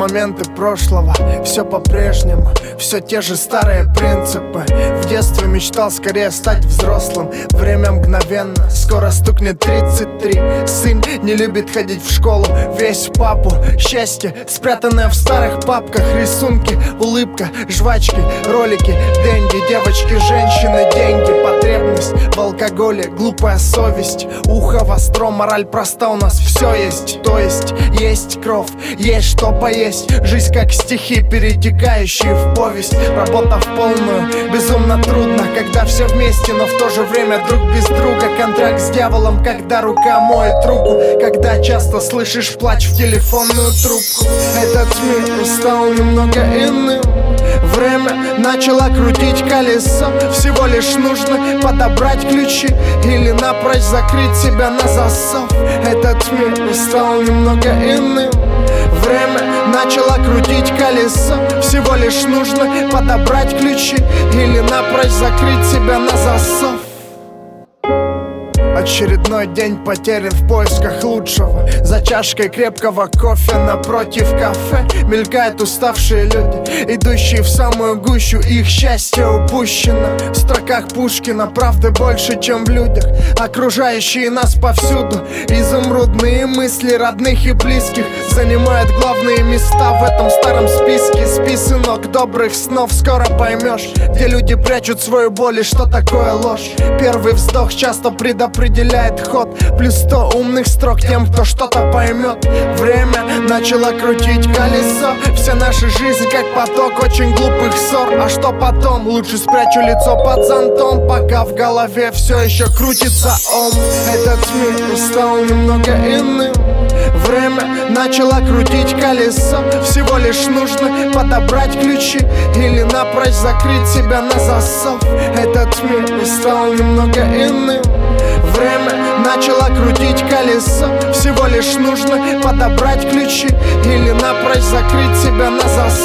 моменты прошлого, все по-прежнему, все те же старые принципы. В детстве мечтал скорее стать взрослым. Время мгновенно, скоро стукнет 33. Сын не любит ходить в школу, весь в папу. Счастье, спрятанное в старых папках. Рисунки, улыбка, жвачки, ролики, деньги, девочки, женщины, деньги. Потребность в алкоголе, глупая совесть. Ухо востро, мораль проста, у нас все есть. То есть кровь, есть что поесть. Жизнь как стихи, перетекающие в повесть. Работа в полную, безумно трудно, когда все вместе, но в то же время друг без друга. Контракт с дьяволом, когда рука моет руку, когда часто слышишь плач в телефонную трубку. Этот мир стал немного иным. Время начало крутить колесо. Всего лишь нужно подобрать ключи или напрочь закрыть себя на засов. Этот мир стал немного иным. Время начало крутить колесо. Всего лишь нужно подобрать ключи или напрочь закрыть себя на засов. Очередной день потерян в поисках лучшего. За чашкой крепкого кофе напротив кафе мелькают уставшие люди, идущие в самую гущу. Их счастье упущено. В строках Пушкина правды больше, чем в людях, окружающие нас повсюду. Изумрудные мысли родных и близких занимают главные места в этом старом списке. Спи, сынок, добрых снов, скоро поймешь, где люди прячут свою боль и что такое ложь. Первый вздох часто предопределяет ход. Плюс 100 умных строк тем, кто что-то поймет. Время начало крутить колесо. Вся наша жизнь как поток очень глупых ссор. А что потом? Лучше спрячу лицо под зонтом, пока в голове все еще крутится ом. Этот мир стал немного иным. Время начало крутить колесо. Всего лишь нужно подобрать ключи или напрочь закрыть себя на засов. Этот мир стал немного иным. Время начало крутить колесо. Всего лишь нужно подобрать ключи или напрочь закрыть себя на засов.